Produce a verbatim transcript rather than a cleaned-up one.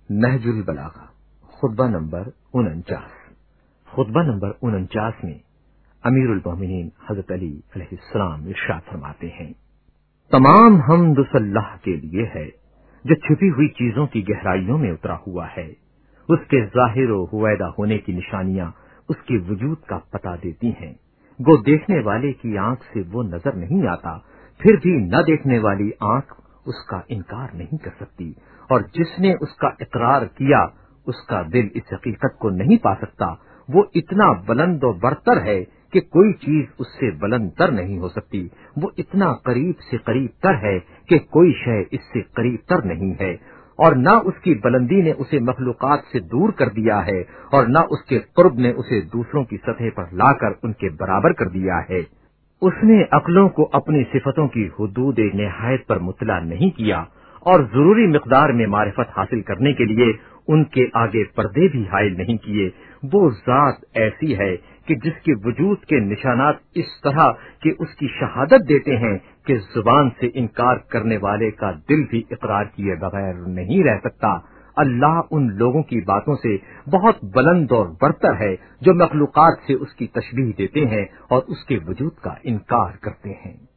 नहजुल बलागा खुतबा number उनचास। खुतबा number उनचास में अमीरुल मोमिनीन हजरत अली अलैहिस्सलाम इरशाद फरमाते हैं, तमाम हम्द उस अल्लाह के लिए है जो छुपी हुई चीजों की गहराइयों में उतरा हुआ है। उसके जाहिर व हुवैदा होने की निशानियां उसके वजूद का पता देती हैं। गो देखने वाले की आंख से वो नजर नहीं आता, फिर भी न देखने वाली आंख उसका इनकार नहीं कर सकती, और जिसने उसका इकरार किया उसका दिल इस हकीकत को नहीं पा सकता। वो इतना बुलंद और बरतर है कि कोई चीज उससे बुलंद तर नहीं हो सकती। वो इतना करीब से करीब तर है कि कोई शय इससे करीब तर नहीं है, और न उसकी बुलंदी ने उसे मखलूकात से दूर कर दिया है और न उसके कुर्ब ने उसे दूसरों की सतह पर लाकर उनके बराबर कर दिया है। उसने अक्लों को अपनी सिफतों की हुदूद निहायत पर मुतला नहीं किया और जरूरी मिकदार में मारिफत हासिल करने के लिए उनके आगे पर्दे भी हायल नहीं किए। वो जात ऐसी है कि जिसके वजूद के निशानात इस तरह कि उसकी शहादत देते हैं कि जुबान से इनकार करने वाले का दिल भी इकरार किए बगैर नहीं रह सकता। अल्लाह उन लोगों की बातों से बहुत बुलंद और बरतर है जो मखलूकात से उसकी तशबीह देते हैं और उसके वजूद का इनकार करते हैं।